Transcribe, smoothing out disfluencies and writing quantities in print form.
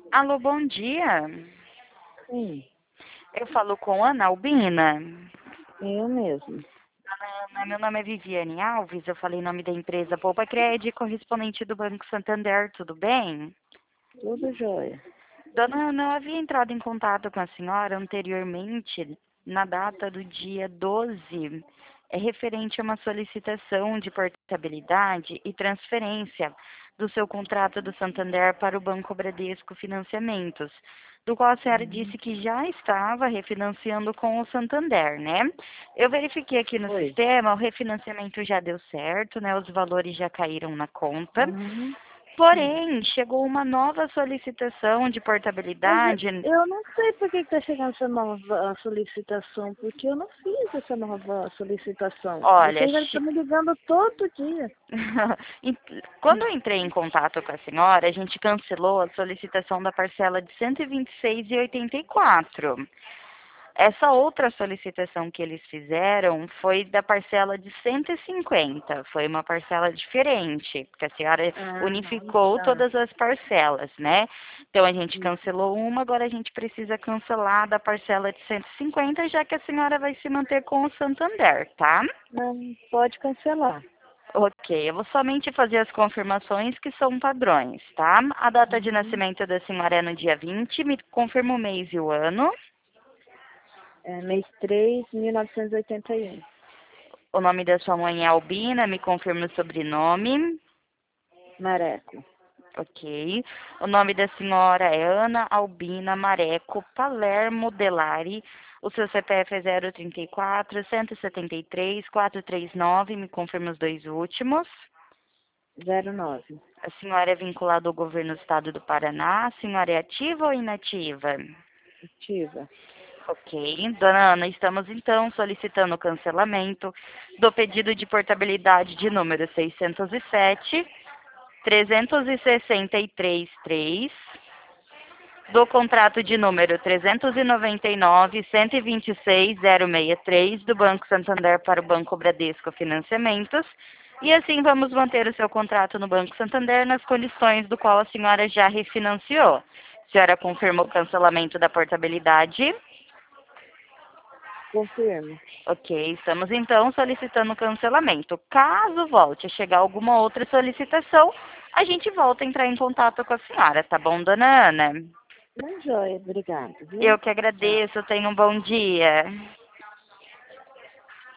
Alô, bom dia. Sim, Eu falo com Ana Albina. eu mesmo. Ana, meu nome é Viviane Alves, eu falei em nome da empresa Poupa Cred, correspondente do Banco Santander, tudo bem? Tudo jóia. Dona Ana, eu havia entrado em contato com a senhora anteriormente, na data do dia 12, referente a uma solicitação de portabilidade e transferência do seu contrato do Santander para o Banco Bradesco Financiamentos, do qual a senhora disse que já estava refinanciando com o Santander, né? Eu verifiquei aqui no Oi. sistema, o refinanciamento já deu certo, né? Os valores já caíram na conta. Uhum. Sim. Porém, chegou uma nova solicitação de Mas portabilidade. eu não sei por que está chegando essa nova solicitação, porque eu não fiz essa nova solicitação. Olha, Vocês estão me ligando todo dia. quando eu entrei em contato com a senhora, a gente cancelou a solicitação da parcela de 126,84. Essa outra solicitação que eles fizeram foi da parcela de 150. Foi uma parcela diferente, porque a senhora Ah, unificou tá. todas as parcelas, né? Então a gente cancelou uma, agora a gente precisa cancelar da parcela de 150, já que a senhora vai se manter com o Santander, tá? Não, pode cancelar. Ok, eu vou somente fazer as confirmações que são padrões, tá? A data de Uhum. nascimento da senhora é no dia 20, me confirma o mês e o ano. É mês 3, 1981. O nome da sua mãe é Albina, me confirma o sobrenome. Mareco. Ok. O nome da senhora é Ana Albina Mareco Palermo Delari. O seu CPF é 034 173 439, me confirma os dois últimos. 09. A senhora é vinculada ao governo do estado do Paraná. A senhora é ativa ou inativa? Ativa. Ok, dona Ana, estamos então solicitando o cancelamento do pedido de portabilidade de número 607, 363.3, do contrato de número 399, 126.063, do Banco Santander para o Banco Bradesco Financiamentos, e assim vamos manter o seu contrato no Banco Santander nas condições do qual a senhora já refinanciou. A senhora confirma o cancelamento da portabilidade? Confirmo. Ok, estamos então solicitando o cancelamento. Caso volte a chegar alguma outra solicitação, a gente volta a entrar em contato com a senhora, tá bom, dona Ana? Não, joia. Obrigado, viu? Eu que Tchau. agradeço, tenha um bom dia.